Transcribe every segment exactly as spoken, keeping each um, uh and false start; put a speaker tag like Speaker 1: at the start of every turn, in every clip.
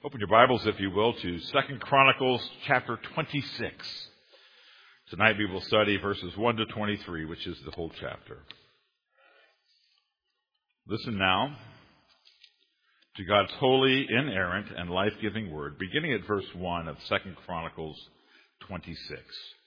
Speaker 1: Open your Bibles, if you will, to Second Chronicles chapter twenty-six. Tonight we will study verses one to twenty-three, which is the whole chapter. Listen now to God's holy, inerrant, and life-giving word, beginning at verse one of Second Chronicles twenty-six.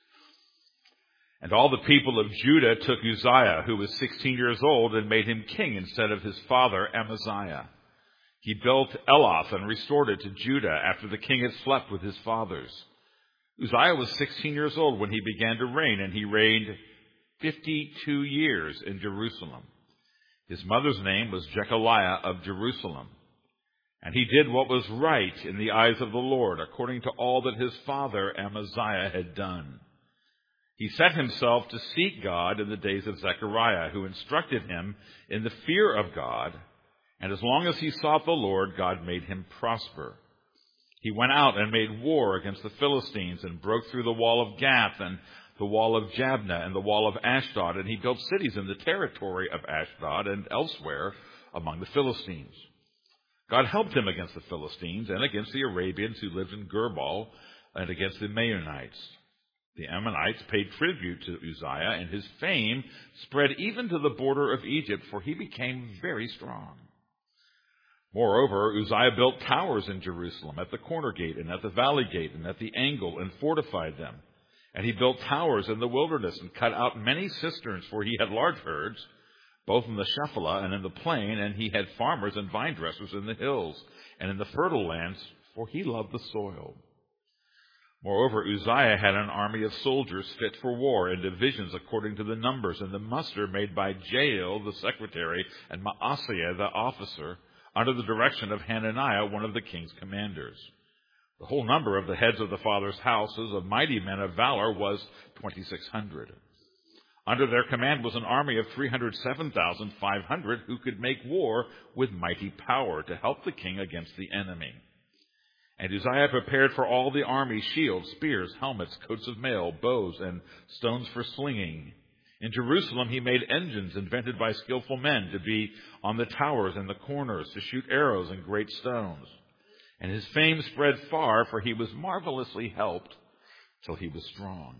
Speaker 1: And all the people of Judah took Uzziah, who was sixteen years old, and made him king instead of his father Amaziah. He built Eloth and restored it to Judah after the king had slept with his fathers. Uzziah was sixteen years old when he began to reign, and he reigned fifty-two years in Jerusalem. His mother's name was Jechaliah of Jerusalem. And he did what was right in the eyes of the Lord, according to all that his father Amaziah had done. He set himself to seek God in the days of Zechariah, who instructed him in the fear of God. And as long as he sought the Lord, God made him prosper. He went out and made war against the Philistines and broke through the wall of Gath and the wall of Jabneh and the wall of Ashdod. And he built cities in the territory of Ashdod and elsewhere among the Philistines. God helped him against the Philistines and against the Arabians who lived in Gerbal and against the Maonites. The Ammonites paid tribute to Uzziah, and his fame spread even to the border of Egypt, for he became very strong. Moreover, Uzziah built towers in Jerusalem, at the corner gate and at the valley gate and at the angle, and fortified them. And he built towers in the wilderness and cut out many cisterns, for he had large herds, both in the Shephelah and in the plain, and he had farmers and vine dressers in the hills and in the fertile lands, for he loved the soil. Moreover, Uzziah had an army of soldiers fit for war in divisions according to the numbers, and the muster made by Jael the secretary and Maaseiah the officer, under the direction of Hananiah, one of the king's commanders. The whole number of the heads of the fathers' houses of mighty men of valor was twenty-six hundred. Under their command was an army of three hundred seven thousand five hundred who could make war with mighty power to help the king against the enemy. And Uzziah prepared for all the army shields, spears, helmets, coats of mail, bows, and stones for slinging. In Jerusalem he made engines invented by skillful men to be on the towers and the corners, to shoot arrows and great stones. And his fame spread far, for he was marvelously helped till he was strong.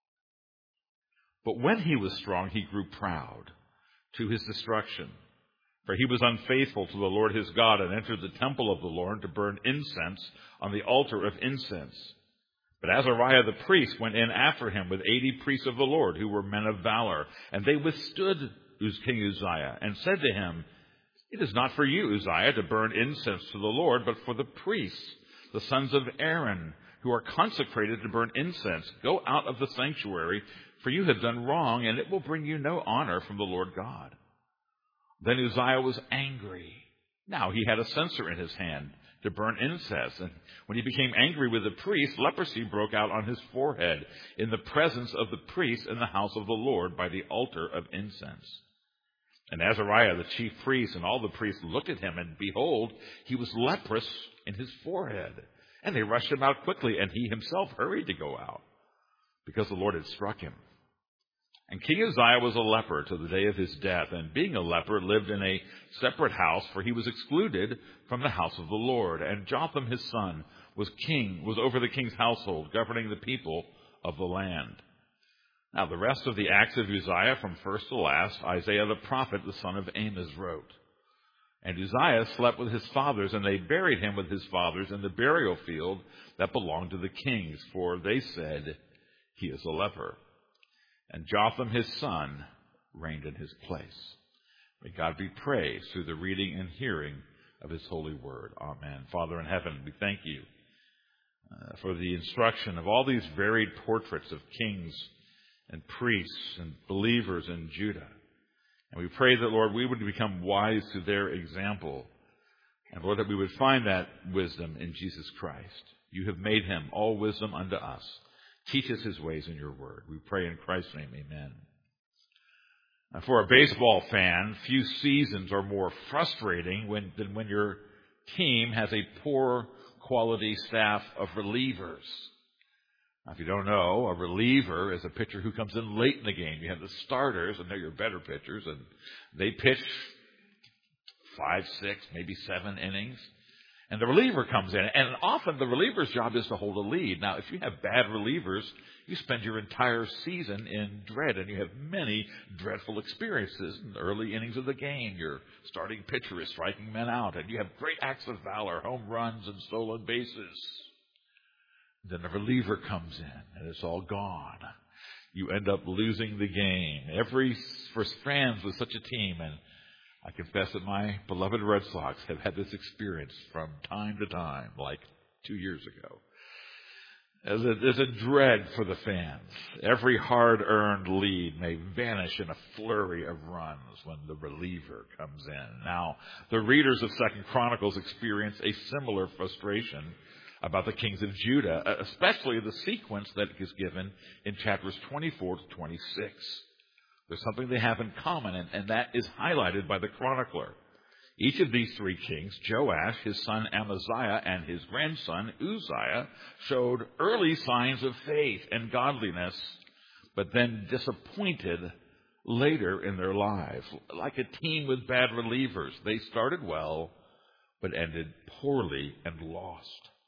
Speaker 1: But when he was strong, he grew proud, to his destruction. For he was unfaithful to the Lord his God, and entered the temple of the Lord to burn incense on the altar of incense. But Azariah the priest went in after him with eighty priests of the Lord, who were men of valor. And they withstood King Uzziah, and said to him, "It is not for you, Uzziah, to burn incense to the Lord, but for the priests, the sons of Aaron, who are consecrated to burn incense. Go out of the sanctuary, for you have done wrong, and it will bring you no honor from the Lord God." Then Uzziah was angry. Now he had a censer in his hand to burn incense. And when he became angry with the priest, leprosy broke out on his forehead in the presence of the priest in the house of the Lord by the altar of incense. And Azariah, the chief priest, and all the priests looked at him, and behold, he was leprous in his forehead. And they rushed him out quickly, and he himself hurried to go out, because the Lord had struck him. And King Uzziah was a leper to the day of his death, and being a leper, lived in a separate house, for he was excluded from the house of the Lord. And Jotham his son was king, was over the king's household, governing the people of the land. Now the rest of the acts of Uzziah, from first to last, Isaiah the prophet, the son of Amos, wrote. And Uzziah slept with his fathers, and they buried him with his fathers in the burial field that belonged to the kings, for they said, "He is a leper." And Jotham his son reigned in his place. May God be praised through the reading and hearing of his holy word. Amen. Father in heaven, we thank you uh, for the instruction of all these varied portraits of kings and priests and believers in Judah. And we pray that, Lord, we would become wise through their example. And, Lord, that we would find that wisdom in Jesus Christ. You have made him all wisdom unto us. Teach us his ways in your word. We pray in Christ's name, amen. Now, for a baseball fan, few seasons are more frustrating when, than when your team has a poor quality staff of relievers. Now, if you don't know, a reliever is a pitcher who comes in late in the game. You have the starters, and they're your better pitchers, and they pitch five, six, maybe seven innings. And the reliever comes in. And often the reliever's job is to hold a lead. Now, if you have bad relievers, you spend your entire season in dread, and you have many dreadful experiences in the early innings of the game. Your starting pitcher is striking men out, and you have great acts of valor, home runs and stolen bases. Then the reliever comes in, and it's all gone. You end up losing the game. Every for fans with such a team, and I confess that my beloved Red Sox have had this experience from time to time, like two years ago. There's a, there's a dread for the fans. Every hard-earned lead may vanish in a flurry of runs when the reliever comes in. Now, the readers of Second Chronicles experience a similar frustration about the kings of Judah, especially the sequence that is given in chapters twenty-four to twenty-six. There's something they have in common, and, and that is highlighted by the chronicler. Each of these three kings, Joash, his son Amaziah, and his grandson Uzziah, showed early signs of faith and godliness, but then disappointed later in their lives. Like a team with bad relievers, they started well, but ended poorly and lost.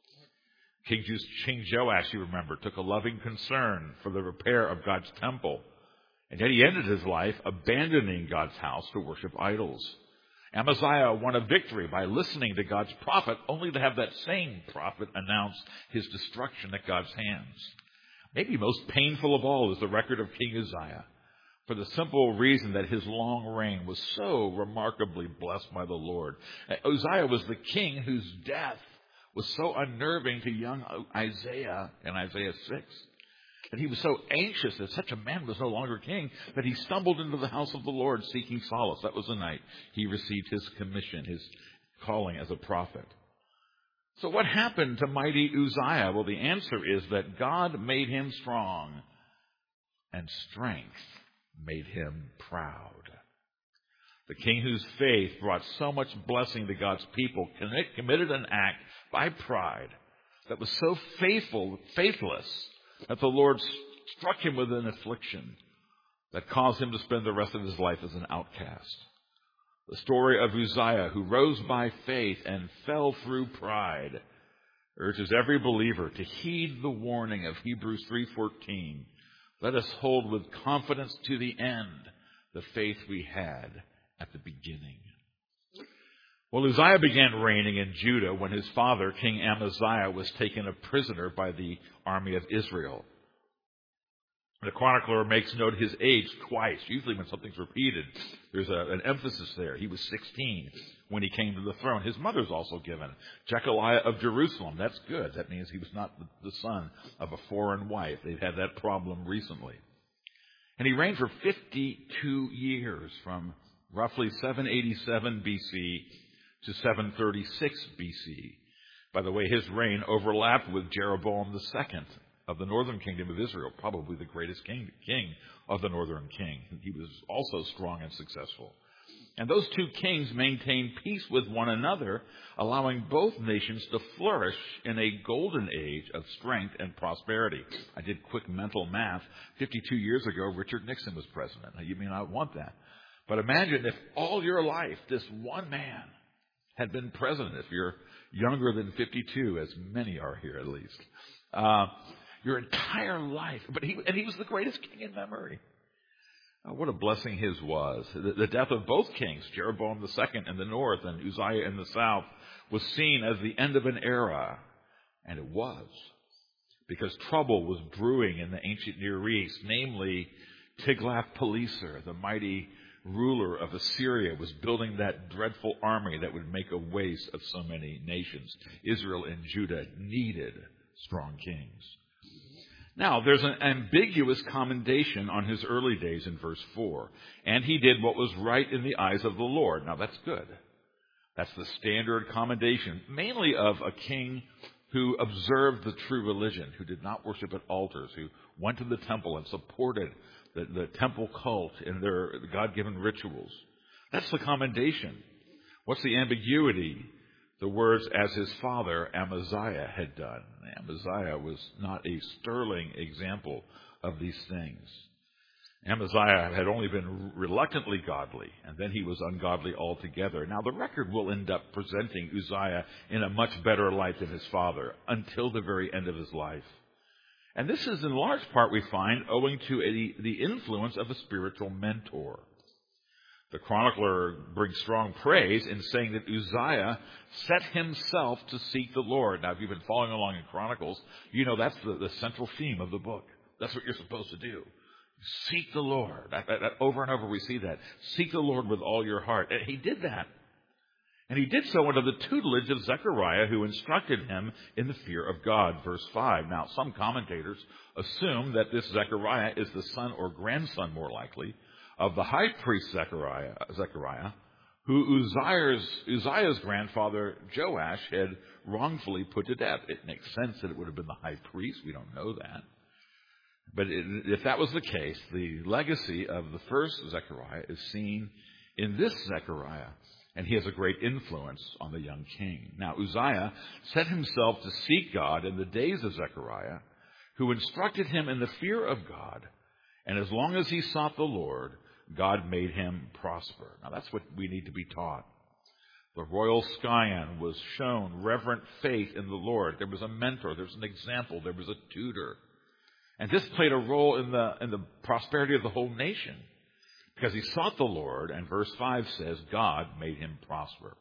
Speaker 1: King, King Joash, you remember, took a loving concern for the repair of God's temple. And yet he ended his life abandoning God's house to worship idols. Amaziah won a victory by listening to God's prophet, only to have that same prophet announce his destruction at God's hands. Maybe most painful of all is the record of King Uzziah, for the simple reason that his long reign was so remarkably blessed by the Lord. Uzziah was the king whose death was so unnerving to young Isaiah in Isaiah six. And he was so anxious that such a man was no longer king that he stumbled into the house of the Lord seeking solace. That was the night he received his commission, his calling as a prophet. So what happened to mighty Uzziah? Well, the answer is that God made him strong, and strength made him proud. The king whose faith brought so much blessing to God's people committed an act by pride that was so faithful, faithless, that the Lord struck him with an affliction that caused him to spend the rest of his life as an outcast. The story of Uzziah, who rose by faith and fell through pride, urges every believer to heed the warning of Hebrews three fourteen. Let us hold with confidence to the end the faith we had at the beginning. Well, Uzziah began reigning in Judah when his father, King Amaziah, was taken a prisoner by the army of Israel. The chronicler makes note of his age twice. Usually when something's repeated, there's a, an emphasis there. He was sixteen when he came to the throne. His mother's also given, Jechaliah of Jerusalem. That's good. That means he was not the, the son of a foreign wife. They've had that problem recently. And he reigned for fifty-two years, from roughly seven eighty-seven B C to seven thirty-six B C. By the way, his reign overlapped with Jeroboam the second of the northern kingdom of Israel, probably the greatest king, king of the northern king. He was also strong and successful. And those two kings maintained peace with one another, allowing both nations to flourish in a golden age of strength and prosperity. I did quick mental math. fifty-two years ago, Richard Nixon was president. Now, you may not want that. But imagine if all your life, this one man had been president, if you're younger than fifty-two, as many are here at least. Uh, your entire life. But he, and he was the greatest king in memory. Oh, what a blessing his was. The, the death of both kings, Jeroboam the second in the north and Uzziah in the south, was seen as the end of an era. And it was. Because trouble was brewing in the ancient Near East, namely Tiglath-Pileser, the mighty ruler of Assyria, was building that dreadful army that would make a waste of so many nations. Israel and Judah needed strong kings. Now, there's an ambiguous commendation on his early days in verse four. And he did what was right in the eyes of the Lord. Now, that's good. That's the standard commendation, mainly of a king who observed the true religion, who did not worship at altars, who went to the temple and supported the, the temple cult in their God-given rituals. That's the commendation. What's the ambiguity? The words, as his father Amaziah had done. Amaziah was not a sterling example of these things. Amaziah had only been reluctantly godly, and then he was ungodly altogether. Now, the record will end up presenting Uzziah in a much better light than his father until the very end of his life. And this is in large part, we find, owing to a, the influence of a spiritual mentor. The chronicler brings strong praise in saying that Uzziah set himself to seek the Lord. Now, if you've been following along in Chronicles, you know that's the, the central theme of the book. That's what you're supposed to do. Seek the Lord. That, that, that, over and over we see that. Seek the Lord with all your heart. And he did that. And he did so under the tutelage of Zechariah, who instructed him in the fear of God. Verse five. Now, some commentators assume that this Zechariah is the son or grandson, more likely, of the high priest Zechariah, Zechariah who Uzziah's, Uzziah's grandfather Joash had wrongfully put to death. It makes sense that it would have been the high priest. We don't know that. But it, if that was the case, the legacy of the first Zechariah is seen in this Zechariah, and he has a great influence on the young king. Now, Uzziah set himself to seek God in the days of Zechariah, who instructed him in the fear of God, and as long as he sought the Lord, God made him prosper. Now, that's what we need to be taught. The royal scion was shown reverent faith in the Lord. There was a mentor. There was an example. There was a tutor. And this played a role in the, in the prosperity of the whole nation, because he sought the Lord, and verse five says, God made him prosper.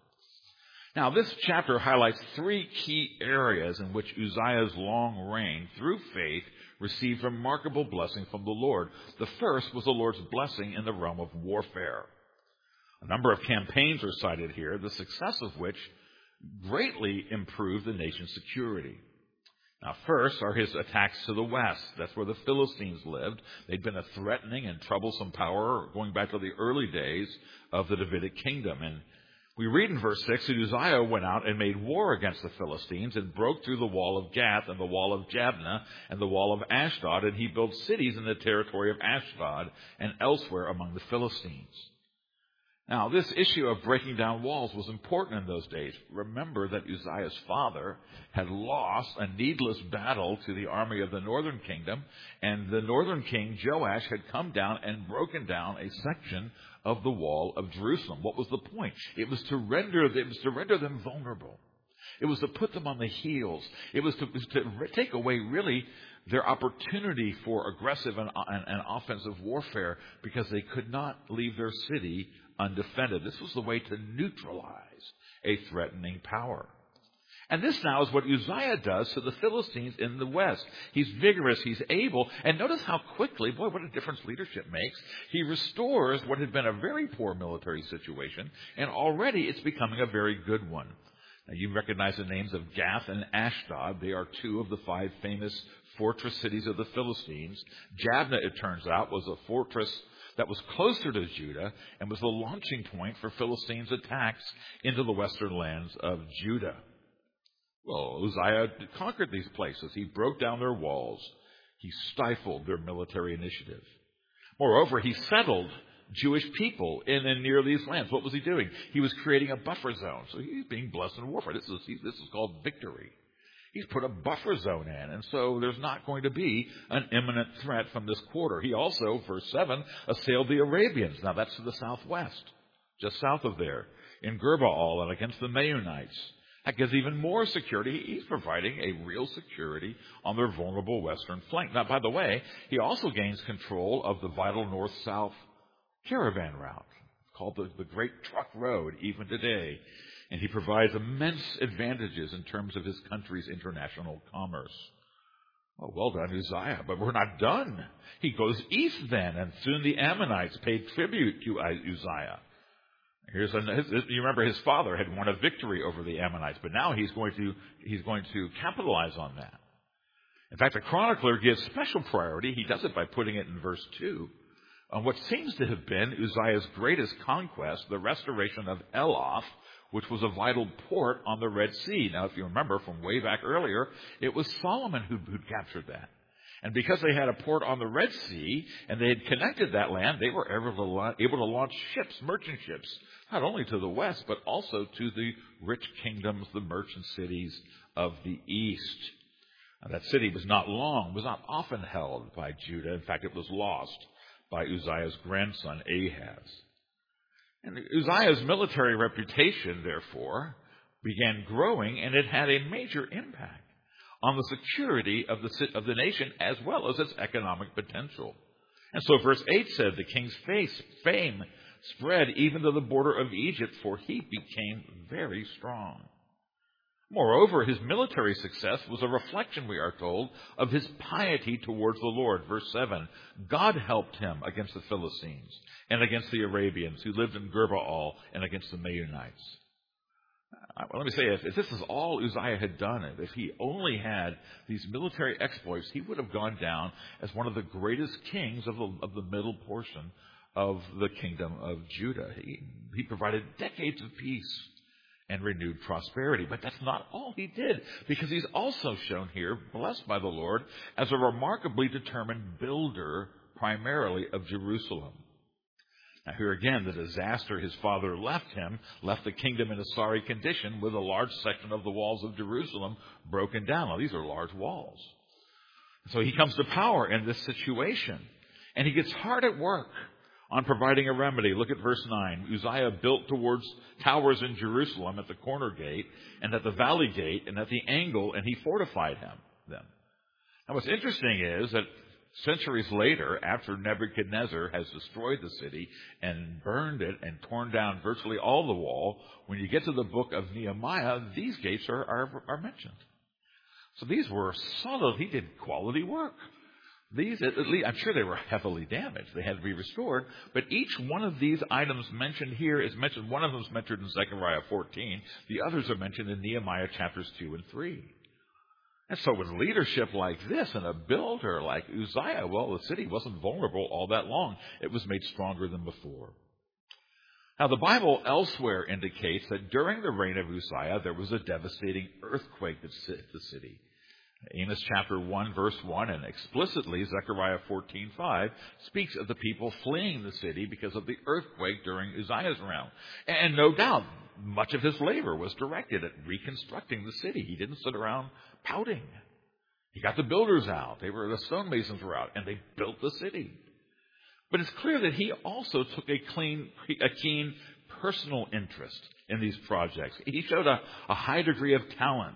Speaker 1: Now, this chapter highlights three key areas in which Uzziah's long reign, through faith, received remarkable blessing from the Lord. The first was the Lord's blessing in the realm of warfare. A number of campaigns are cited here, the success of which greatly improved the nation's security. Now, first are his attacks to the west. That's where the Philistines lived. They'd been a threatening and troublesome power going back to the early days of the Davidic kingdom. And we read in verse six that Uzziah went out and made war against the Philistines and broke through the wall of Gath and the wall of Jabneh and the wall of Ashdod, and he built cities in the territory of Ashdod and elsewhere among the Philistines. Now, this issue of breaking down walls was important in those days. Remember that Uzziah's father had lost a needless battle to the army of the northern kingdom, and the northern king, Joash, had come down and broken down a section of the wall of Jerusalem. What was the point? It was to render, it was to render them vulnerable. It was to put them on the heels. It was to, it was to take away, really, their opportunity for aggressive and, and, and offensive warfare, because they could not leave their city undefended. This was the way to neutralize a threatening power. And this now is what Uzziah does to the Philistines in the west. He's vigorous, he's able, and notice how quickly, boy, what a difference leadership makes. He restores what had been a very poor military situation, and already it's becoming a very good one. Now, you recognize the names of Gath and Ashdod. They are two of the five famous fortress cities of the Philistines. Jabneh, it turns out, was a fortress that was closer to Judah and was the launching point for Philistines' attacks into the western lands of Judah. Well, Uzziah conquered these places. He broke down their walls. He stifled their military initiative. Moreover, he settled Jewish people in and near these lands. What was he doing? He was creating a buffer zone. So he's being blessed in warfare. This is, this is called victory. He's put a buffer zone in, and so there's not going to be an imminent threat from this quarter. He also, verse seven, assailed the Arabians. Now, that's to the southwest, just south of there, in Gurbaal and against the Meunites. That gives even more security. He's providing a real security on their vulnerable western flank. Now, by the way, he also gains control of the vital north-south caravan route, called the, the Great Truck Road, even today. And he provides immense advantages in terms of his country's international commerce. Oh, well done, Uzziah. But we're not done. He goes east then, and soon the Ammonites paid tribute to Uzziah. Here's a, his, you remember his father had won a victory over the Ammonites, but now he's going to he's going to capitalize on that. In fact, the chronicler gives special priority. He does it by putting it in verse two on what seems to have been Uzziah's greatest conquest, the restoration of Eloth, which was a vital port on the Red Sea. Now, if you remember from way back earlier, it was Solomon who who'd captured that. And because they had a port on the Red Sea, and they had connected that land, they were able to, able to launch ships, merchant ships, not only to the west, but also to the rich kingdoms, the merchant cities of the east. Now, that city was not long, was not often held by Judah. In fact, it was lost by Uzziah's grandson Ahaz. And Uzziah's military reputation, therefore, began growing, and it had a major impact on the security of the, of the nation as well as its economic potential. And so verse eight said, the king's face, fame spread even to the border of Egypt, for he became very strong. Moreover, his military success was a reflection, we are told, of his piety towards the Lord. Verse seven, God helped him against the Philistines and against the Arabians who lived in Gurbaal and against the Meunites. Well, let me say, if, if this is all Uzziah had done, if he only had these military exploits, he would have gone down as one of the greatest kings of the, of the middle portion of the kingdom of Judah. He, he provided decades of peace and renewed prosperity. But that's not all he did, because he's also shown here, blessed by the Lord, as a remarkably determined builder, primarily of Jerusalem. Now here again, the disaster his father left him left the kingdom in a sorry condition, with a large section of the walls of Jerusalem broken down. Now these are large walls. So he comes to power in this situation, and he gets hard at work on providing a remedy. Look at verse nine. Uzziah built towards towers in Jerusalem at the corner gate and at the valley gate and at the angle, and he fortified him, them. Now what's interesting is that centuries later, after Nebuchadnezzar has destroyed the city and burned it and torn down virtually all the wall, when you get to the book of Nehemiah, these gates are, are, are mentioned. So these were solid. He did quality work. These, at least, I'm sure they were heavily damaged. They had to be restored. But each one of these items mentioned here is mentioned. One of them is mentioned in Zechariah fourteen. The others are mentioned in Nehemiah chapters two and three. And so with leadership like this and a builder like Uzziah, well, the city wasn't vulnerable all that long. It was made stronger than before. Now, the Bible elsewhere indicates that during the reign of Uzziah, there was a devastating earthquake that hit the city. Amos chapter one, verse one, and explicitly Zechariah fourteen five speaks of the people fleeing the city because of the earthquake during Uzziah's realm. And no doubt, much of his labor was directed at reconstructing the city. He didn't sit around pouting. He got the builders out. They were, the stonemasons were out, and they built the city. But it's clear that he also took a clean, a keen personal interest in these projects. He showed a, a high degree of talent.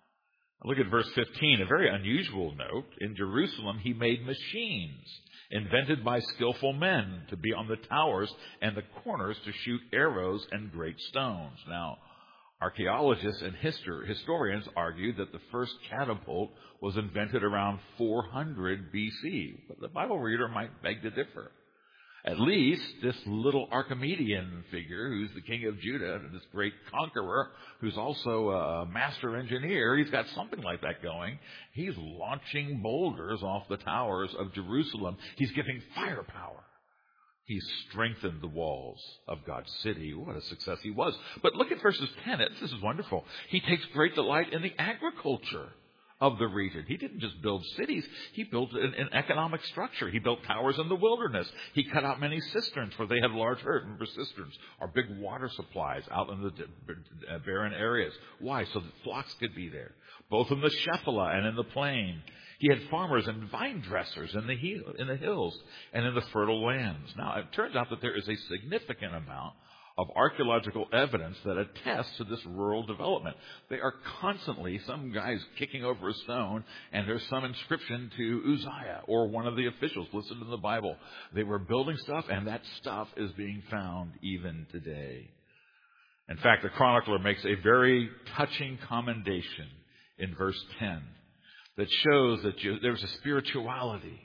Speaker 1: Look at verse fifteen, a very unusual note. In Jerusalem, he made machines invented by skillful men to be on the towers and the corners to shoot arrows and great stones. Now, archaeologists and histor- historians argue that the first catapult was invented around four hundred B C, but the Bible reader might beg to differ. At least this little Archimedean figure, who's the king of Judah, this great conqueror, who's also a master engineer, he's got something like that going. He's launching boulders off the towers of Jerusalem. He's giving firepower. He's strengthened the walls of God's city. What a success he was. But look at verses ten. This is wonderful. He takes great delight in the agriculture of the region. He didn't just build cities. He built an, an economic structure. He built towers in the wilderness. He cut out many cisterns where they had large herds. Remember, cisterns are big water supplies out in the barren areas. Why? So that flocks could be there, both in the Shephelah and in the plain. He had farmers and vine dressers in the, he- in the hills and in the fertile lands. Now, it turns out that there is a significant amount of archaeological evidence that attests to this rural development. They are constantly, some guys kicking over a stone, and there's some inscription to Uzziah or one of the officials listed in the Bible. They were building stuff, and that stuff is being found even today. In fact, the chronicler makes a very touching commendation in verse ten that shows that there's a spirituality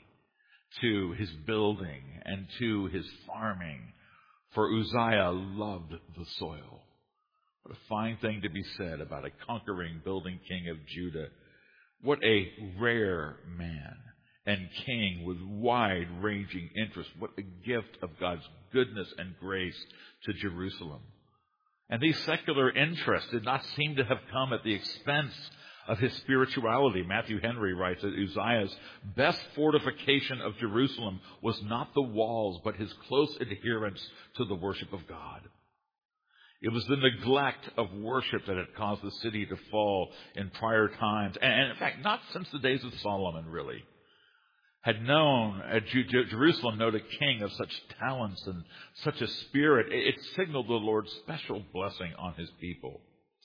Speaker 1: to his building and to his farming. For Uzziah loved the soil. What a fine thing to be said about a conquering, building king of Judah. What a rare man and king with wide-ranging interests. What a gift of God's goodness and grace to Jerusalem. And these secular interests did not seem to have come at the expense of his spirituality. Matthew Henry writes that Uzziah's best fortification of Jerusalem was not the walls, but his close adherence to the worship of God. It was the neglect of worship that had caused the city to fall in prior times, and in fact, not since the days of Solomon, really. had known, uh, Ju- Jerusalem known a king of such talents and such a spirit, it, it signaled the Lord's special blessing on his people.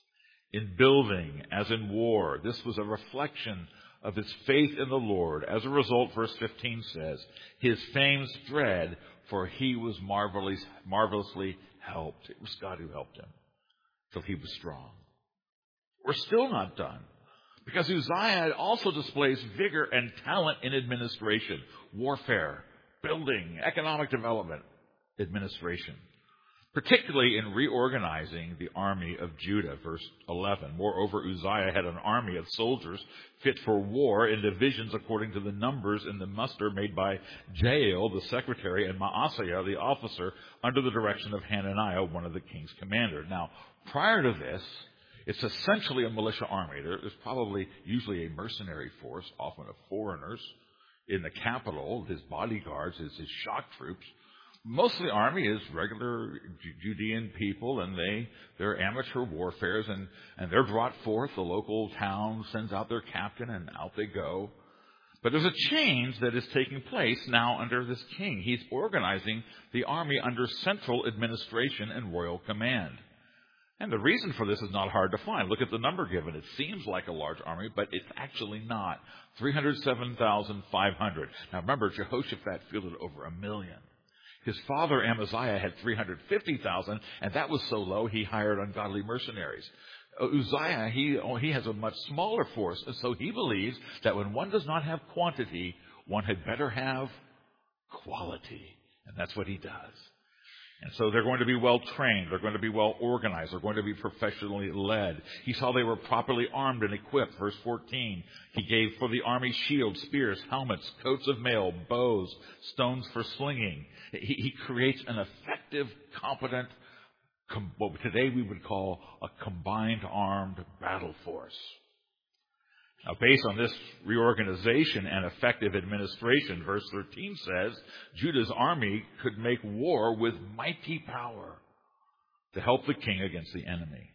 Speaker 1: In building, as in war, this was a reflection of his faith in the Lord. As a result, verse fifteen says, his fame spread, for he was marvelously, marvelously helped. It was God who helped him till he was strong. We're still not done, because Uzziah also displays vigor and talent in administration, warfare, building, economic development, administration, particularly in reorganizing the army of Judah, verse eleven. Moreover, Uzziah had an army of soldiers fit for war in divisions according to the numbers in the muster made by Jael, the secretary, and Maaseiah, the officer, under the direction of Hananiah, one of the king's commanders. Now, prior to this, it's essentially a militia army. There's probably usually a mercenary force, often of foreigners, in the capital, his bodyguards, his, his shock troops. Most of the army is regular Judean people, and they, they're amateur warfares, and, and they're brought forth. The local town sends out their captain, and out they go. But there's a change that is taking place now under this king. He's organizing the army under central administration and royal command. And the reason for this is not hard to find. Look at the number given. It seems like a large army, but it's actually not. three hundred seven thousand five hundred. Now remember, Jehoshaphat fielded over a million. His father Amaziah had three hundred fifty thousand, and that was so low he hired ungodly mercenaries. Uzziah, he, oh, he has a much smaller force, and so he believes that when one does not have quantity, one had better have quality. And that's what he does. And so they're going to be well trained. They're going to be well organized. They're going to be professionally led. He saw they were properly armed and equipped. Verse fourteen, he gave for the army shields, spears, helmets, coats of mail, bows, stones for slinging. He, he creates an effective, competent, com- what today we would call a combined armed battle force. Now, based on this reorganization and effective administration, verse thirteen says, Judah's army could make war with mighty power to help the king against the enemy.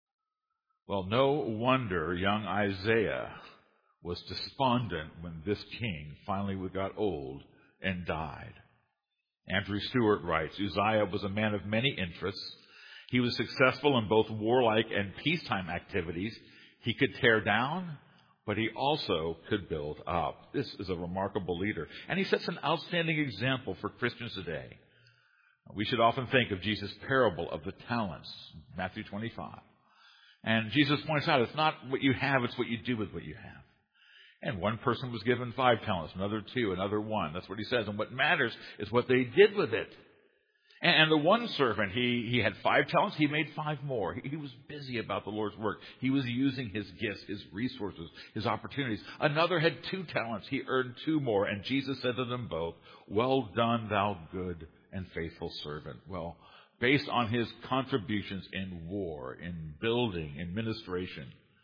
Speaker 1: Well, no wonder young Isaiah was despondent when this king finally got old and died. Andrew Stewart writes, Uzziah was a man of many interests. He was successful in both warlike and peacetime activities. He could tear down, but he also could build up. This is a remarkable leader. And he sets an outstanding example for Christians today. We should often think of Jesus' parable of the talents, Matthew twenty-five. And Jesus points out it's not what you have, it's what you do with what you have. And one person was given five talents, another two, another one. That's what he says. And what matters is what they did with it. And the one servant, he, he had five talents, he made five more. He, he was busy about the Lord's work. He was using his gifts, his resources, his opportunities. Another had two talents, he earned two more. And Jesus said to them both, well done, thou good and faithful servant. Well, based on his contributions in war, in building, in ministration,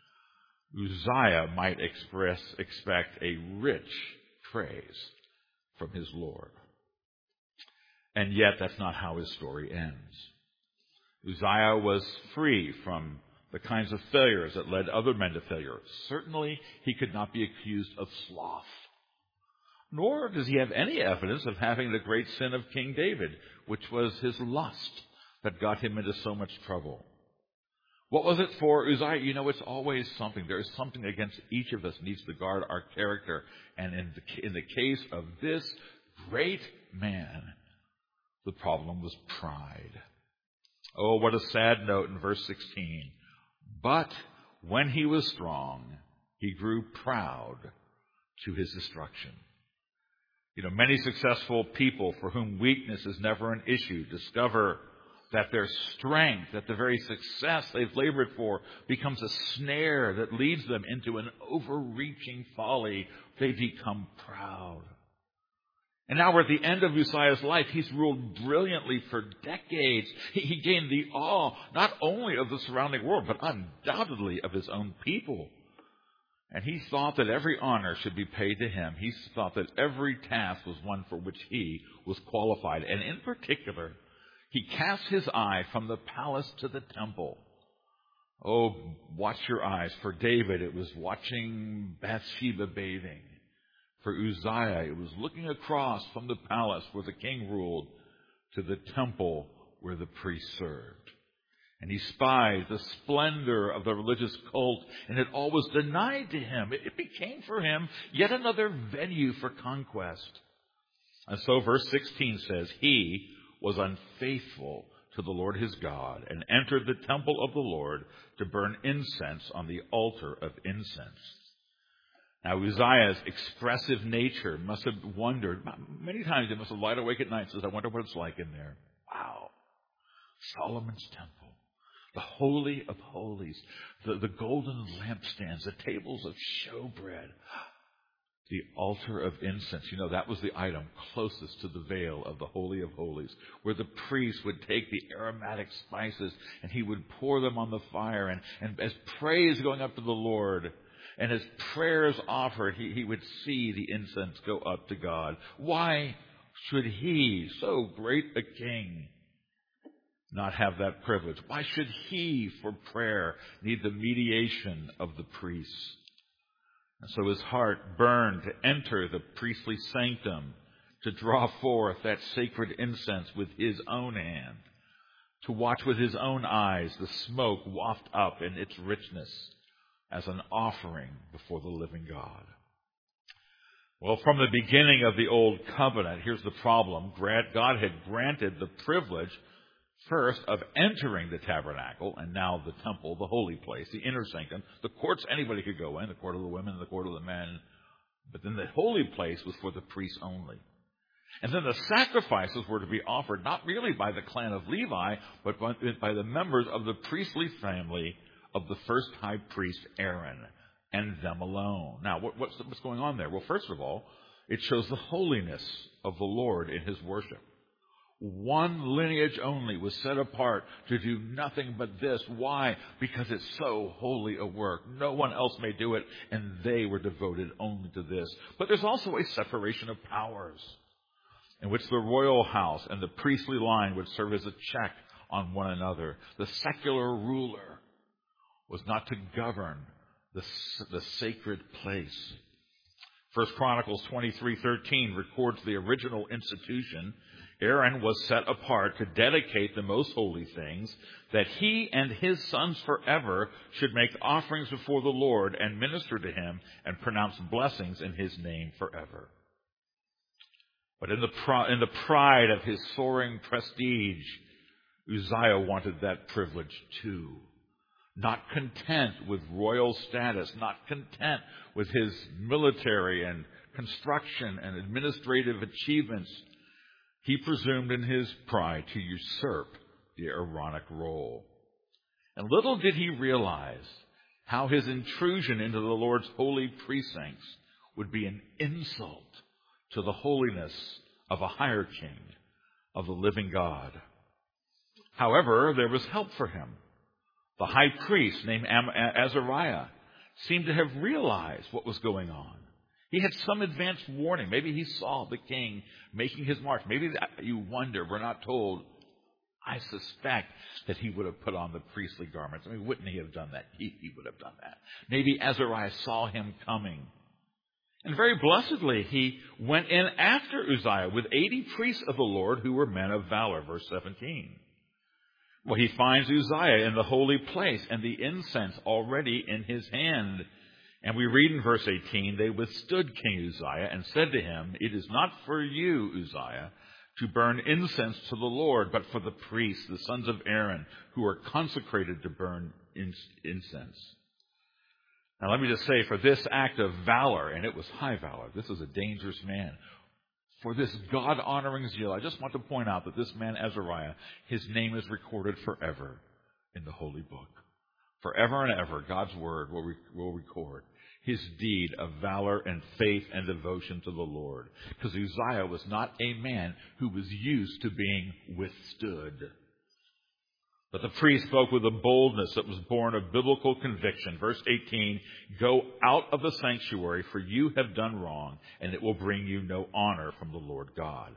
Speaker 1: Uzziah might express, expect a rich praise from his Lord. And yet, that's not how his story ends. Uzziah was free from the kinds of failures that led other men to failure. Certainly, he could not be accused of sloth. Nor does he have any evidence of having the great sin of King David, which was his lust that got him into so much trouble. What was it for Uzziah? You know, it's always something. There is something against each of us needs to guard our character. And in the, in the case of this great man, the problem was pride. Oh, what a sad note in verse sixteen. But when he was strong, he grew proud to his destruction. You know, many successful people for whom weakness is never an issue discover that their strength, that the very success they've labored for, becomes a snare that leads them into an overreaching folly. They become proud. And now we're at the end of Uzziah's life. He's ruled brilliantly for decades. He, he gained the awe not only of the surrounding world, but undoubtedly of his own people. And he thought that every honor should be paid to him. He thought that every task was one for which he was qualified. And in particular, he cast his eye from the palace to the temple. Oh, watch your eyes. For David, it was watching Bathsheba bathing. For Uzziah, it was looking across from the palace where the king ruled to the temple where the priests served. And he spied the splendor of the religious cult, and it all was denied to him. It became for him yet another venue for conquest. And so verse sixteen says, he was unfaithful to the Lord his God and entered the temple of the Lord to burn incense on the altar of incense. Now, Uzziah's expressive nature must have wondered, many times he must have lied awake at night and says, I wonder what it's like in there. Wow. Solomon's temple, the Holy of Holies, the, the golden lampstands, the tables of showbread, the altar of incense. You know, that was the item closest to the veil of the Holy of Holies, where the priest would take the aromatic spices and he would pour them on the fire. And, and as praise going up to the Lord, and as prayers offered, he, he would see the incense go up to God. Why should he, so great a king, not have that privilege? Why should he, for prayer, need the mediation of the priests? And so his heart burned to enter the priestly sanctum, to draw forth that sacred incense with his own hand, to watch with his own eyes the smoke waft up in its richness as an offering before the living God. Well, from the beginning of the Old Covenant, here's the problem. God had granted the privilege, first, of entering the tabernacle, and now the temple, the holy place, the inner sanctum. The courts anybody could go in, the court of the women, the court of the men. But then the holy place was for the priests only. And then the sacrifices were to be offered not really by the clan of Levi, but by, by the members of the priestly family of the first high priest Aaron, and them alone. Now, what, what's, what's going on there? Well, first of all, it shows the holiness of the Lord in his worship. One lineage only was set apart to do nothing but this. Why? Because it's so holy a work. No one else may do it, and they were devoted only to this. But there's also a separation of powers, in which the royal house and the priestly line would serve as a check on one another. The secular ruler was not to govern the, the sacred place. First Chronicles twenty-three thirteen records the original institution. Aaron was set apart to dedicate the most holy things, that he and his sons forever should make offerings before the Lord and minister to him and pronounce blessings in his name forever. But in the, pro- in the pride of his soaring prestige, Uzziah wanted that privilege too. Not content with royal status, not content with his military and construction and administrative achievements, he presumed in his pride to usurp the Aaronic role. And little did he realize how his intrusion into the Lord's holy precincts would be an insult to the holiness of a higher king, of the living God. However, there was help for him. The high priest named Azariah seemed to have realized what was going on. He had some advance warning. Maybe he saw the king making his march. Maybe that, you wonder, we're not told. I suspect that he would have put on the priestly garments. I mean, wouldn't he have done that? He, he would have done that. Maybe Azariah saw him coming. And very blessedly, he went in after Uzziah with eighty priests of the Lord who were men of valor. Verse seventeen. Well, he finds Uzziah in the holy place and the incense already in his hand. And we read in verse eighteen, they withstood King Uzziah and said to him, it is not for you, Uzziah, to burn incense to the Lord, but for the priests, the sons of Aaron, who are consecrated to burn incense. Now, let me just say, for this act of valor, and it was high valor, this is a dangerous man. For this God-honoring zeal, I just want to point out that this man, Azariah, his name is recorded forever in the holy book. Forever and ever, God's word will, re- will record his deed of valor and faith and devotion to the Lord. Because Uzziah was not a man who was used to being withstood. But the priest spoke with a boldness that was born of biblical conviction. Verse eighteen, go out of the sanctuary, for you have done wrong, and it will bring you no honor from the Lord God.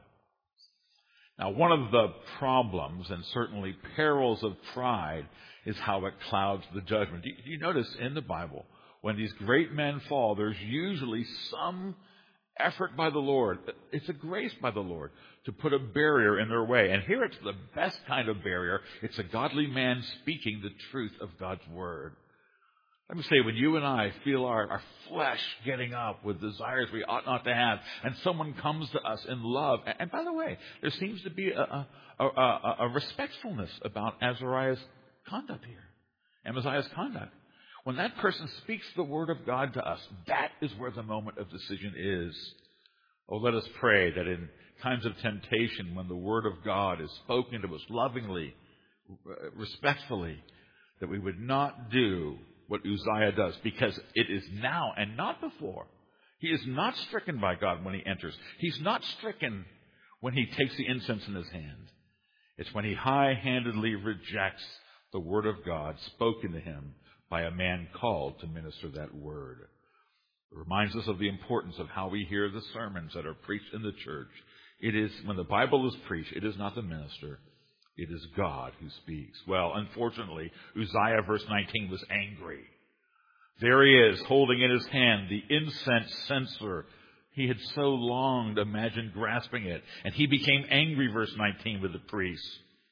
Speaker 1: Now, one of the problems and certainly perils of pride is how it clouds the judgment. Do you notice in the Bible, when these great men fall, there's usually some effort by the Lord. It's a grace by the Lord to put a barrier in their way. And here it's the best kind of barrier. It's a godly man speaking the truth of God's word. Let me say, when you and I feel our, our flesh getting up with desires we ought not to have, and someone comes to us in love, and, and by the way, there seems to be a, a, a, a, a respectfulness about Azariah's conduct here, Amaziah's conduct. When that person speaks the word of God to us, that is where the moment of decision is. Oh, let us pray that in times of temptation, when the word of God is spoken to us lovingly, respectfully, that we would not do what Uzziah does, because it is now and not before. He is not stricken by God when he enters. He's not stricken when he takes the incense in his hand. It's when he high-handedly rejects the word of God spoken to him by a man called to minister that word. It reminds us of the importance of how we hear the sermons that are preached in the church. It is, when the Bible is preached, it is not the minister. It is God who speaks. Well, unfortunately, Uzziah, verse nineteen, was angry. There he is, holding in his hand the incense censer. He had so longed, imagined grasping it. And he became angry, verse nineteen, with the priest.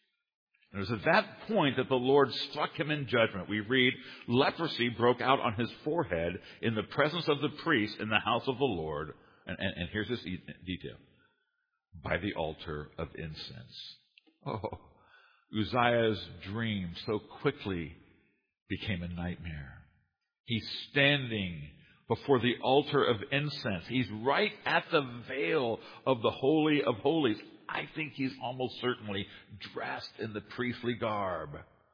Speaker 1: And it was at that point that the Lord struck him in judgment. We read, leprosy broke out on his forehead in the presence of the priest in the house of the Lord. And, and, and here's this detail. By the altar of incense. Oh, Uzziah's dream so quickly became a nightmare. He's standing before the altar of incense. He's right at the veil of the Holy of Holies. I think he's almost certainly dressed in the priestly garb.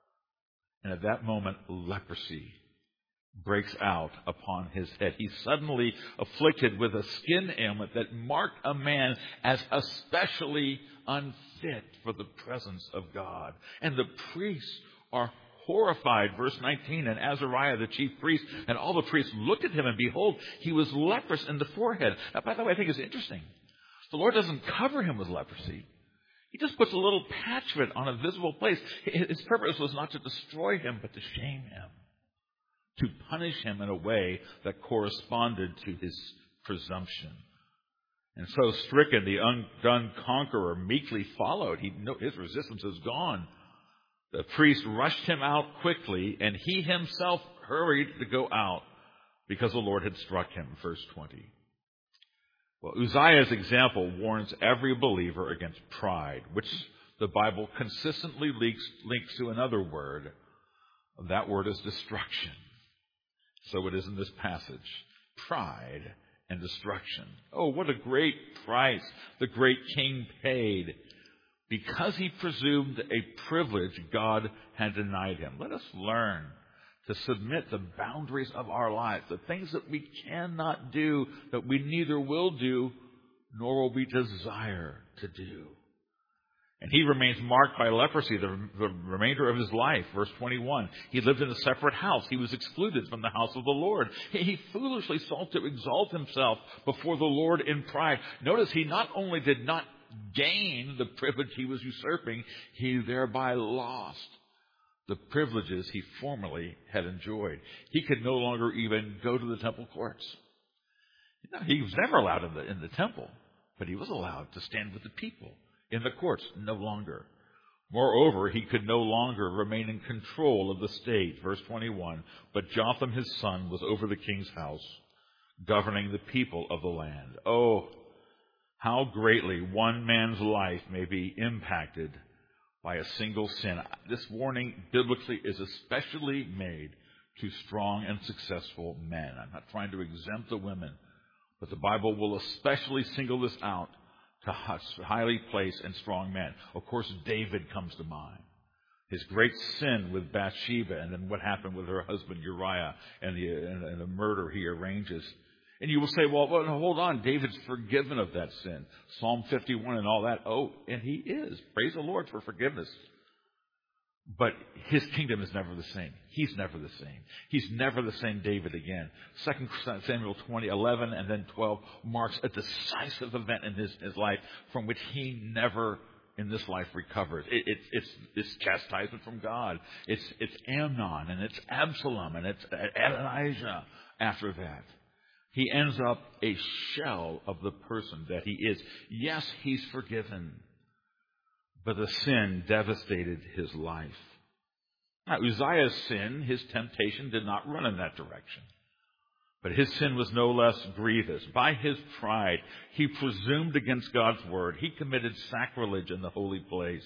Speaker 1: And at that moment, leprosy breaks out upon his head. He's suddenly afflicted with a skin ailment that marked a man as especially unfit for the presence of God. And the priests are horrified, verse nineteen, and Azariah, the chief priest, and all the priests looked at him, and behold, he was leprous in the forehead. Now, by the way, I think it's interesting. The Lord doesn't cover him with leprosy. He just puts a little patch of it on a visible place. His purpose was not to destroy him, but to shame him, to punish him in a way that corresponded to his presumption. And so stricken, the undone conqueror meekly followed. He, his resistance is gone. The priest rushed him out quickly, and he himself hurried to go out because the Lord had struck him. Verse twenty. Well, Uzziah's example warns every believer against pride, which the Bible consistently links, links to another word. That word is destruction. So it is in this passage. Pride and destruction. Oh, what a great price the great king paid because he presumed a privilege God had denied him. Let us learn to submit the boundaries of our lives, the things that we cannot do, that we neither will do, nor will we desire to do. And he remains marked by leprosy the, the remainder of his life. Verse twenty-one, he lived in a separate house. He was excluded from the house of the Lord. He, he foolishly sought to exalt himself before the Lord in pride. Notice he not only did not gain the privilege he was usurping, he thereby lost the privileges he formerly had enjoyed. He could no longer even go to the temple courts. He was never allowed in the, in the temple, but he was allowed to stand with the people in the courts, no longer. Moreover, he could no longer remain in control of the state. Verse twenty-one, but Jotham his son was over the king's house, governing the people of the land. Oh, how greatly one man's life may be impacted by a single sin. This warning biblically is especially made to strong and successful men. I'm not trying to exempt the women, but the Bible will especially single this out to highly placed and strong men. Of course, David comes to mind. His great sin with Bathsheba, and then what happened with her husband Uriah, and the, and, and the murder he arranges. And you will say, well, well, hold on, David's forgiven of that sin. Psalm fifty-one and all that. Oh, and he is. Praise the Lord for forgiveness. But his kingdom is never the same. He's never the same. He's never the same David again. Second Samuel twenty, eleven, and then twelve marks a decisive event in his, his life from which he never in this life recovers. It, it, it's it's chastisement from God. It's, it's Amnon, and it's Absalom, and it's Adonijah after that. He ends up a shell of the person that he is. Yes, he's forgiven, but the sin devastated his life. Now, Uzziah's sin, his temptation, did not run in that direction. But his sin was no less grievous. By his pride, he presumed against God's word. He committed sacrilege in the holy place.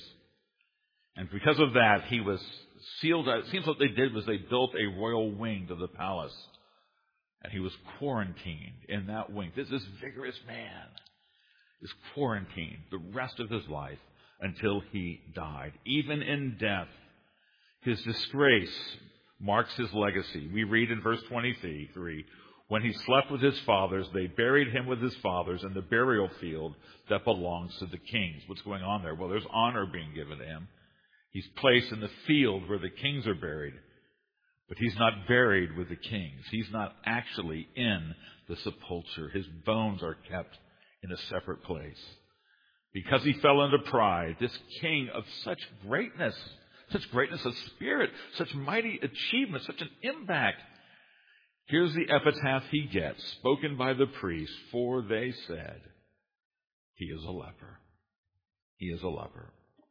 Speaker 1: And because of that, he was sealed out. It seems what they did was they built a royal wing to the palace. And he was quarantined in that wing. This, this vigorous man is quarantined the rest of his life until he died. Even in death, his disgrace marks his legacy. We read in verse twenty-three, when he slept with his fathers, they buried him with his fathers in the burial field that belongs to the kings. What's going on there? Well, there's honor being given to him. He's placed in the field where the kings are buried. But he's not buried with the kings. He's not actually in the sepulchre. His bones are kept in a separate place. Because he fell into pride, this king of such greatness, such greatness of spirit, such mighty achievement, such an impact. Here's the epitaph he gets, spoken by the priest, for they said, he is a leper. He is a leper.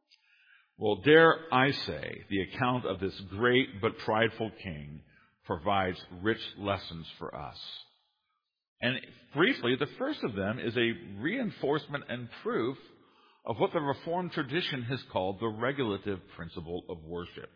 Speaker 1: Well, dare I say, the account of this great but prideful king provides rich lessons for us. And briefly, the first of them is a reinforcement and proof of what the Reformed tradition has called the regulative principle of worship.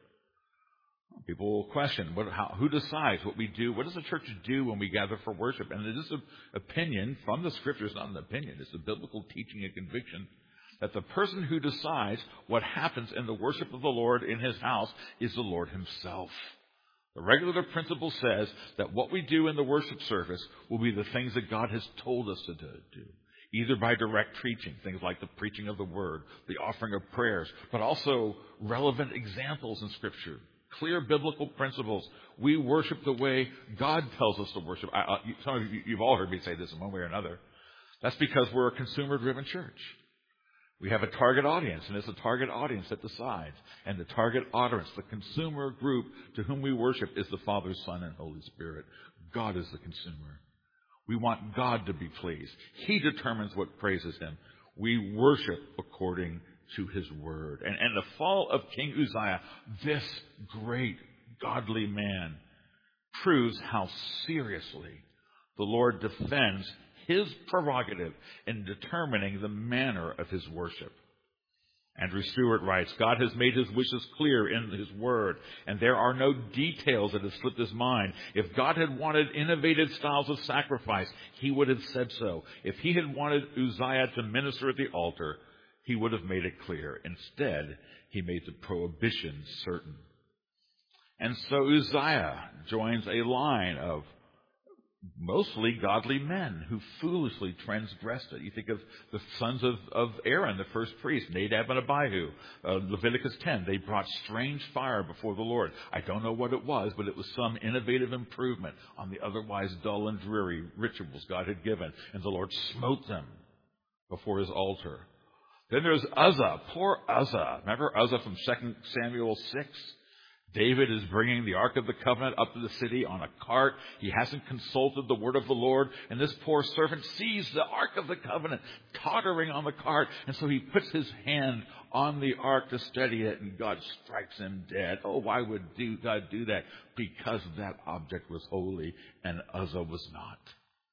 Speaker 1: People will question, what, how, who decides what we do? What does the church do when we gather for worship? And it is an opinion from the Scriptures, not an opinion. It's a biblical teaching and conviction that the person who decides what happens in the worship of the Lord in his house is the Lord himself. The regulative principle says that what we do in the worship service will be the things that God has told us to do, either by direct preaching, things like the preaching of the Word, the offering of prayers, but also relevant examples in Scripture, clear biblical principles. We worship the way God tells us to worship. I, I, some of you, you've all heard me say this in one way or another. That's because we're a consumer-driven church. We have a target audience, and it's a target audience that decides. And the target audience, the consumer group to whom we worship, is the Father, Son, and Holy Spirit. God is the consumer. We want God to be pleased. He determines what praises Him. We worship according to His Word. And, and the fall of King Uzziah, this great godly man, proves how seriously the Lord defends His prerogative in determining the manner of His worship. Andrew Stewart writes, God has made His wishes clear in His Word, and there are no details that have slipped His mind. If God had wanted innovative styles of sacrifice, He would have said so. If He had wanted Uzziah to minister at the altar, He would have made it clear. Instead, He made the prohibition certain. And so Uzziah joins a line of mostly godly men who foolishly transgressed it. You think of the sons of, of Aaron, the first priest, Nadab and Abihu, uh, Leviticus ten. They brought strange fire before the Lord. I don't know what it was, but it was some innovative improvement on the otherwise dull and dreary rituals God had given. And the Lord smote them before His altar. Then there's Uzzah, poor Uzzah. Remember Uzzah from Second Samuel six? David is bringing the Ark of the Covenant up to the city on a cart. He hasn't consulted the word of the Lord. And this poor servant sees the Ark of the Covenant tottering on the cart. And so he puts his hand on the Ark to steady it, and God strikes him dead. Oh, why would God do that? Because that object was holy and Uzzah was not.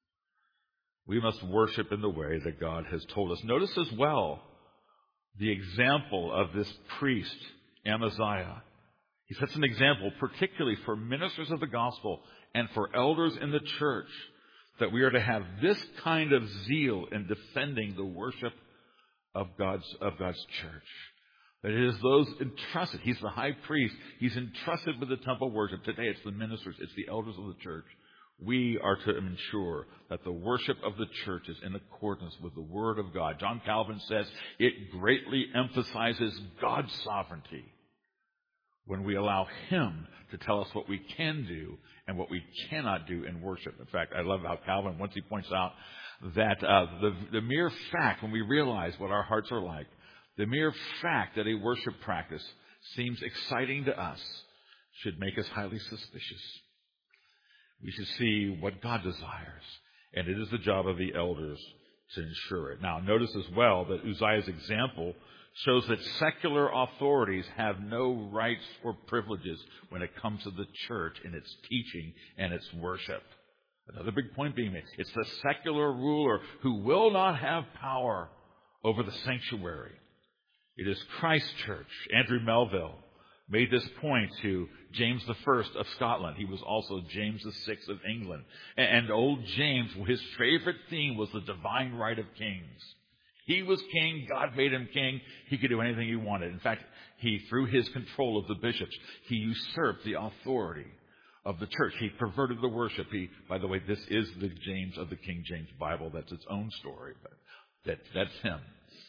Speaker 1: We must worship in the way that God has told us. Notice as well the example of this priest, Amaziah. He sets an example, particularly for ministers of the gospel and for elders in the church, that we are to have this kind of zeal in defending the worship of God's, of God's church. That it is those entrusted. He's the high priest. He's entrusted with the temple worship. Today it's the ministers. It's the elders of the church. We are to ensure that the worship of the church is in accordance with the Word of God. John Calvin says it greatly emphasizes God's sovereignty when we allow Him to tell us what we can do and what we cannot do in worship. In fact, I love how Calvin, once he points out that uh, the, the mere fact, when we realize what our hearts are like, the mere fact that a worship practice seems exciting to us should make us highly suspicious. We should see what God desires and it is the job of the elders to ensure it. Now, notice as well that Uzziah's example shows that secular authorities have no rights or privileges when it comes to the church in its teaching and its worship. Another big point being made. It's the secular ruler who will not have power over the sanctuary. It is Christ's church. Andrew Melville made this point to James the First of Scotland. He was also James the Sixth of England. And old James, his favorite theme was the divine right of kings. He was king. God made him king. He could do anything he wanted. In fact, he, through his control of the bishops, he usurped the authority of the church. He perverted the worship. He, by the way, this is the James of the King James Bible. That's its own story, but that, that's him.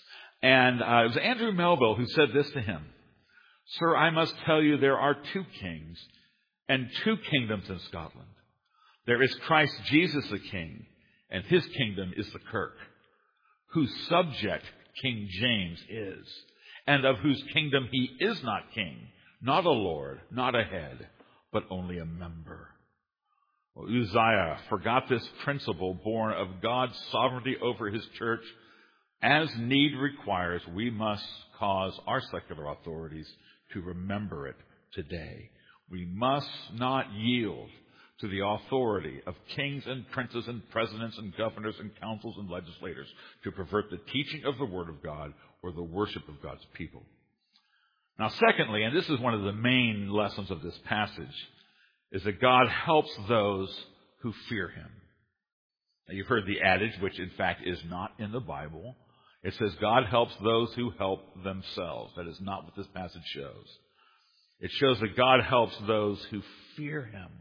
Speaker 1: And uh, it was Andrew Melville who said this to him. Sir, I must tell you there are two kings and two kingdoms in Scotland. There is Christ Jesus the King, and his kingdom is the Kirk, whose subject King James is, and of whose kingdom he is not king, not a lord, not a head, but only a member. Well, Uzziah forgot this principle born of God's sovereignty over his church. As need requires, we must cause our secular authorities to remember it today. We must not yield to the authority of kings and princes and presidents and governors and councils and legislators to pervert the teaching of the Word of God or the worship of God's people. Now, secondly, and this is one of the main lessons of this passage, is that God helps those who fear Him. Now, you've heard the adage, which in fact is not in the Bible. It says God helps those who help themselves. That is not what this passage shows. It shows that God helps those who fear Him.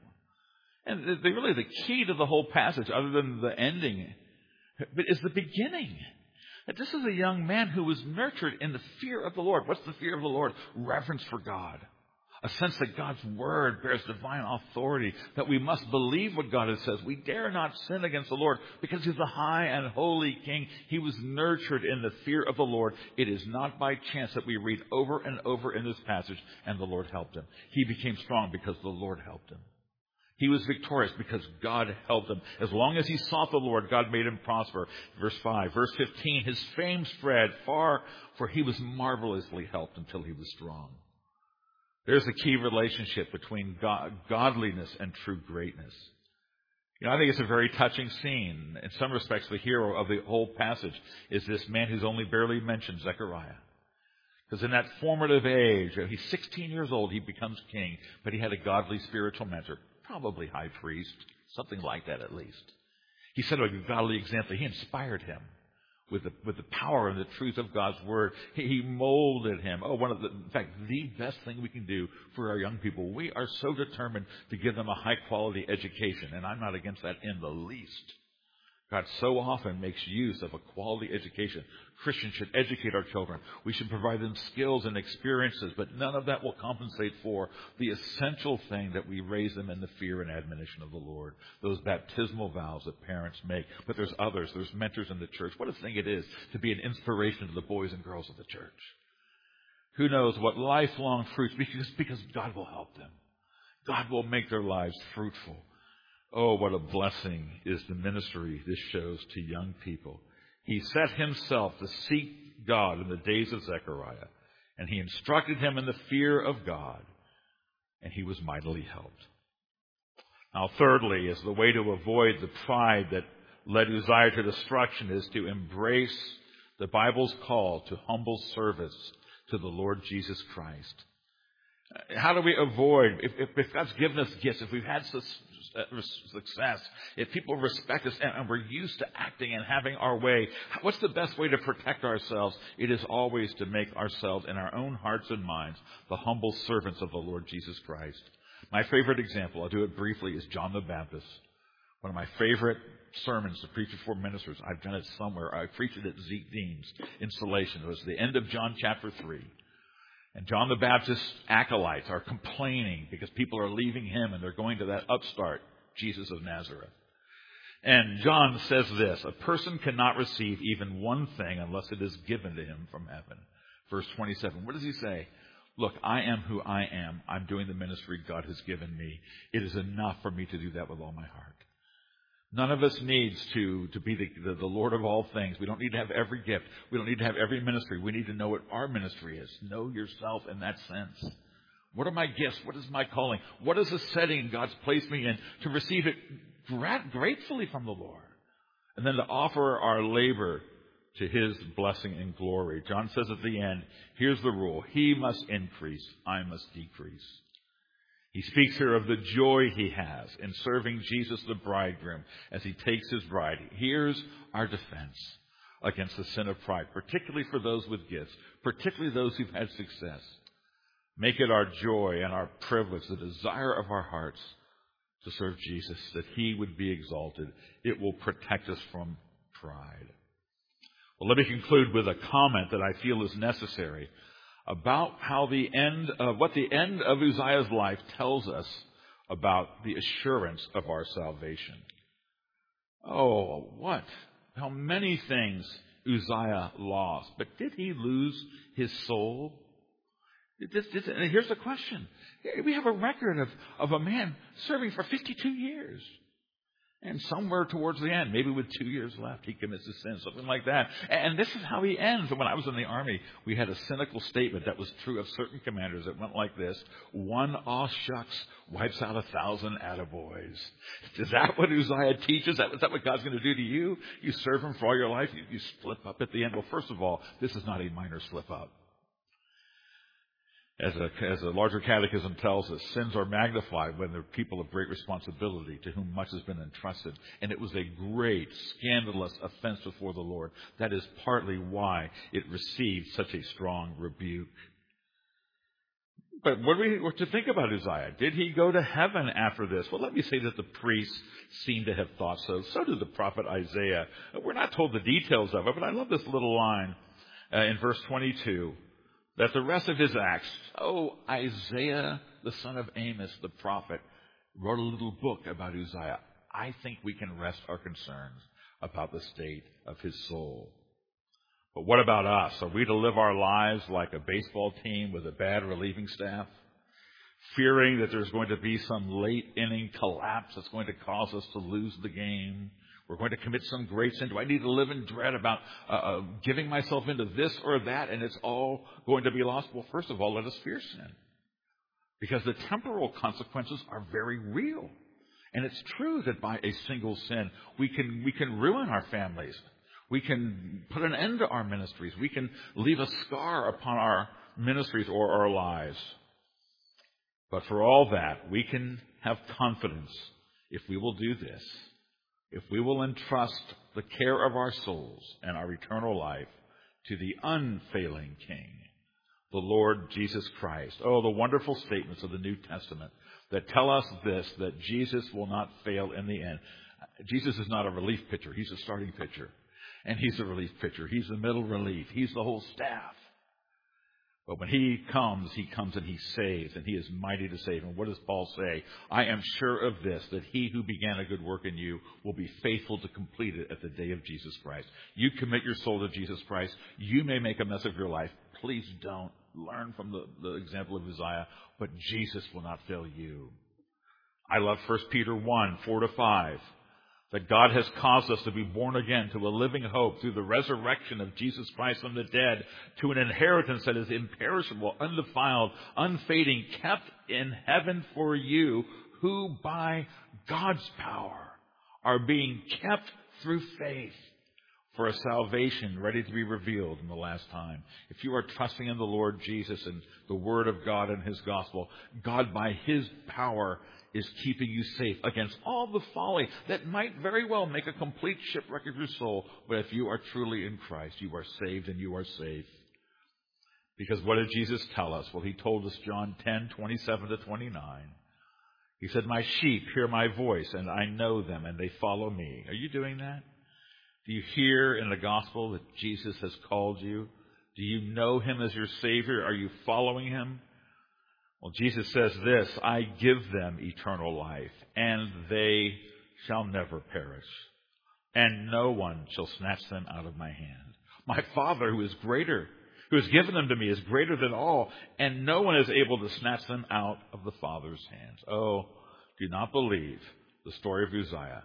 Speaker 1: And the, really the key to the whole passage, other than the ending, but is the beginning. That this is a young man who was nurtured in the fear of the Lord. What's the fear of the Lord? Reverence for God. A sense that God's Word bears divine authority, that we must believe what God has said. We dare not sin against the Lord because He's a high and holy King. He was nurtured in the fear of the Lord. It is not by chance that we read over and over in this passage, and the Lord helped him. He became strong because the Lord helped him. He was victorious because God helped him. As long as he sought the Lord, God made him prosper. Verse five. Verse fifteen, his fame spread far, for he was marvelously helped until he was strong. There's a key relationship between God, godliness and true greatness. You know, I think it's a very touching scene. In some respects, the hero of the whole passage is this man who's only barely mentioned, Zechariah. Because in that formative age, he's sixteen years old, he becomes king, but he had a godly spiritual mentor, probably high priest, something like that at least. He set a godly example. He inspired him with the, with the power and the truth of God's Word. He, he molded him. Oh, one of the, in fact, the best thing we can do for our young people, we are so determined to give them a high-quality education, and I'm not against that in the least. God so often makes use of a quality education. Christians should educate our children. We should provide them skills and experiences, but none of that will compensate for the essential thing that we raise them in the fear and admonition of the Lord. Those baptismal vows that parents make. But there's others. There's mentors in the church. What a thing it is to be an inspiration to the boys and girls of the church. Who knows what lifelong fruits, because, because God will help them. God will make their lives fruitful. Oh, what a blessing is the ministry this shows to young people. He set himself to seek God in the days of Zechariah, and he instructed him in the fear of God, and he was mightily helped. Now, thirdly, is the way to avoid the pride that led Uzziah to destruction is to embrace the Bible's call to humble service to the Lord Jesus Christ. How do we avoid, if, if, if God's given us gifts, if we've had such success, if people respect us and, and we're used to acting and having our way, what's the best way to protect ourselves? It is always to make ourselves in our own hearts and minds the humble servants of the Lord Jesus Christ. My favorite example, I'll do it briefly, is John the Baptist. One of my favorite sermons to preach before ministers. I've done it somewhere. I preached it at Zeke Dean's installation. It was the end of John chapter three. And John the Baptist's acolytes are complaining because people are leaving him and they're going to that upstart, Jesus of Nazareth. And John says this, a person cannot receive even one thing unless it is given to him from heaven. Verse twenty-seven, what does he say? Look, I am who I am. I'm doing the ministry God has given me. It is enough for me to do that with all my heart. None of us needs to, to be the, the, the Lord of all things. We don't need to have every gift. We don't need to have every ministry. We need to know what our ministry is. Know yourself in that sense. What are my gifts? What is my calling? What is the setting God's placed me in to receive it grat- gratefully from the Lord? And then to offer our labor to His blessing and glory. John says at the end, here's the rule. He must increase. I must decrease. He speaks here of the joy he has in serving Jesus the bridegroom as he takes his bride. Here's our defense against the sin of pride, particularly for those with gifts, particularly those who've had success. Make it our joy and our privilege, the desire of our hearts to serve Jesus, that he would be exalted. It will protect us from pride. Well, let me conclude with a comment that I feel is necessary about how the end of what the end of Uzziah's life tells us about the assurance of our salvation. Oh, what? How many things Uzziah lost. But did he lose his soul? This, this, and here's the question. We have a record of, of a man serving for fifty-two years. And somewhere towards the end, maybe with two years left, he commits a sin, something like that. And this is how he ends. When I was in the army, we had a cynical statement that was true of certain commanders. It went like this: one aw shucks wipes out a thousand attaboys. Is that what Uzziah teaches? Is that, is that what God's going to do to you? You serve him for all your life, you, you slip up at the end. Well, first of all, this is not a minor slip up. As a, as a larger catechism tells us, sins are magnified when they're people of great responsibility to whom much has been entrusted. And it was a great, scandalous offense before the Lord. That is partly why it received such a strong rebuke. But what are we what to think about Uzziah? Did he go to heaven after this? Well, let me say that the priests seem to have thought so. So did the prophet Isaiah. We're not told the details of it, but I love this little line uh, in verse twenty-two. That the rest of his acts, oh, Isaiah, the son of Amos, the prophet, wrote a little book about Uzziah. I think we can rest our concerns about the state of his soul. But what about us? Are we to live our lives like a baseball team with a bad relieving staff, fearing that there's going to be some late inning collapse that's going to cause us to lose the game? We're going to commit some great sin. Do I need to live in dread about uh, uh, giving myself into this or that, and it's all going to be lost? Well, first of all, let us fear sin, because the temporal consequences are very real. And it's true that by a single sin, we can we can ruin our families. We can put an end to our ministries. We can leave a scar upon our ministries or our lives. But for all that, we can have confidence if we will do this. If we will entrust the care of our souls and our eternal life to the unfailing King, the Lord Jesus Christ. Oh, the wonderful statements of the New Testament that tell us this, that Jesus will not fail in the end. Jesus is not a relief pitcher. He's a starting pitcher. And he's a relief pitcher. He's the middle relief. He's the whole staff. But when he comes, he comes and he saves, and he is mighty to save. And what does Paul say? I am sure of this, that he who began a good work in you will be faithful to complete it at the day of Jesus Christ. You commit your soul to Jesus Christ. You may make a mess of your life. Please don't. Learn from the, the example of Uzziah, but Jesus will not fail you. I love First Peter one, four to five. That God has caused us to be born again to a living hope through the resurrection of Jesus Christ from the dead, to an inheritance that is imperishable, undefiled, unfading, kept in heaven for you, who by God's power are being kept through faith for a salvation ready to be revealed in the last time. If you are trusting in the Lord Jesus and the Word of God and His gospel, God by His power is keeping you safe against all the folly that might very well make a complete shipwreck of your soul. But if you are truly in Christ, you are saved and you are safe. Because what did Jesus tell us? Well, He told us, John ten, twenty-seven to twenty-nine. He said, my sheep hear my voice, and I know them, and they follow me. Are you doing that? Do you hear in the gospel that Jesus has called you? Do you know Him as your Savior? Are you following Him? Well, Jesus says this, I give them eternal life, and they shall never perish, and no one shall snatch them out of my hand. My Father, who is greater, who has given them to me, is greater than all, and no one is able to snatch them out of the Father's hands. Oh, do not believe the story of Uzziah.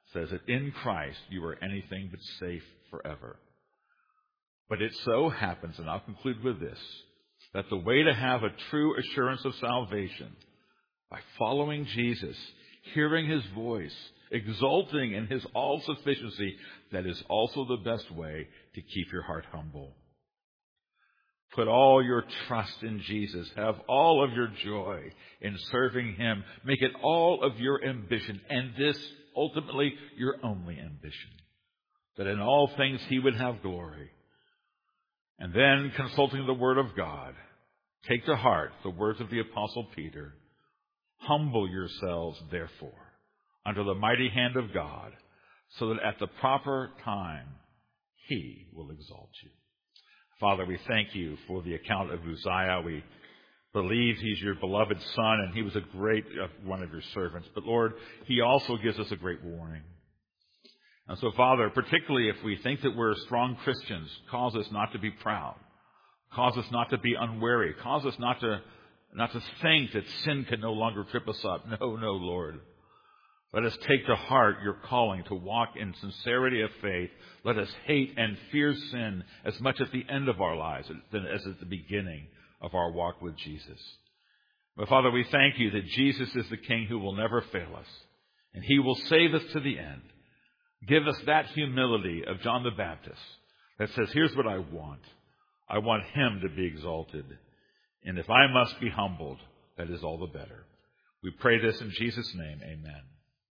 Speaker 1: says that in Christ you are anything but safe forever. But it so happens, and I'll conclude with this, that the way to have a true assurance of salvation, by following Jesus, hearing his voice, exulting in his all-sufficiency, that is also the best way to keep your heart humble. Put all your trust in Jesus. Have all of your joy in serving him. Make it all of your ambition, and this ultimately your only ambition, that in all things he would have glory. And then, consulting the Word of God, take to heart the words of the Apostle Peter. Humble yourselves, therefore, under the mighty hand of God, so that at the proper time he will exalt you. Father, we thank you for the account of Uzziah. We believe he's your beloved son, and he was a great uh, one of your servants. But Lord, he also gives us a great warning. And so, Father, particularly if we think that we're strong Christians, cause us not to be proud. Cause us not to be unwary. Cause us not to, not to think that sin can no longer trip us up. No, no, Lord. Let us take to heart your calling to walk in sincerity of faith. Let us hate and fear sin as much at the end of our lives as at the beginning of our walk with Jesus. But Father, we thank you that Jesus is the King who will never fail us, and he will save us to the end. Give us that humility of John the Baptist that says, here's what I want. I want him to be exalted. And if I must be humbled, that is all the better. We pray this in Jesus' name. Amen.